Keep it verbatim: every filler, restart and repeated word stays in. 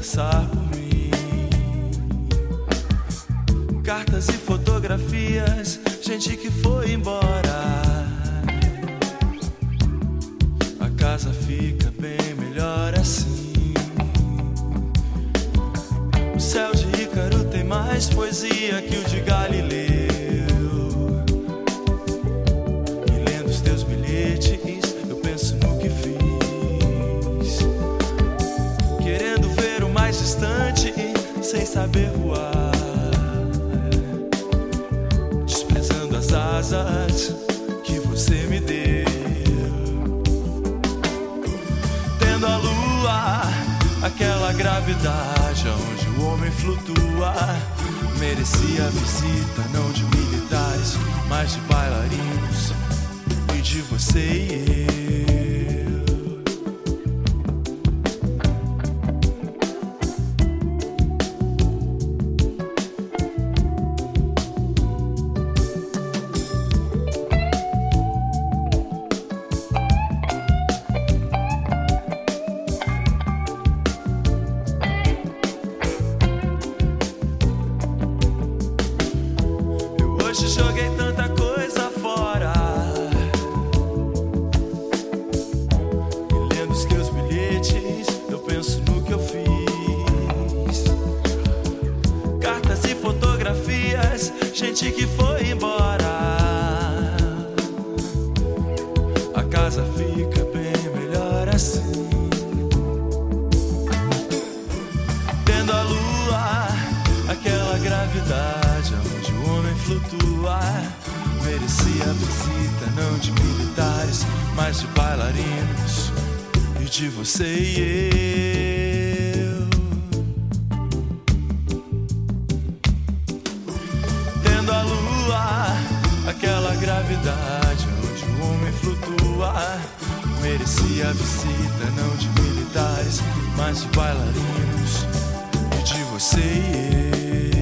passar por mim. Cartas e fotografias, gente que foi embora. A casa fica bem melhor assim. O céu de Ícaro tem mais poesia que o de Galileu. E lendo os teus bilhetes, eu penso no que fiz, querendo ver o mais distante sem saber voar, desprezando as asas que você me deu. Tendo a lua, aquela gravidade onde o homem flutua, merecia a visita não de militares, mas de bailarinos e de você e eu. Hoje joguei tanta coisa fora, e lendo os teus bilhetes, eu penso no que eu fiz. Cartas e fotografias, gente que foi embora. A casa fica bem melhor assim. Tendo a lua, aquela gravidade onde o homem flutua, merecia a visita não de militares, mas de bailarinos e de você e eu. Tendo a lua, aquela gravidade onde o homem flutua, merecia a visita não de militares, mas de bailarinos e de você e eu.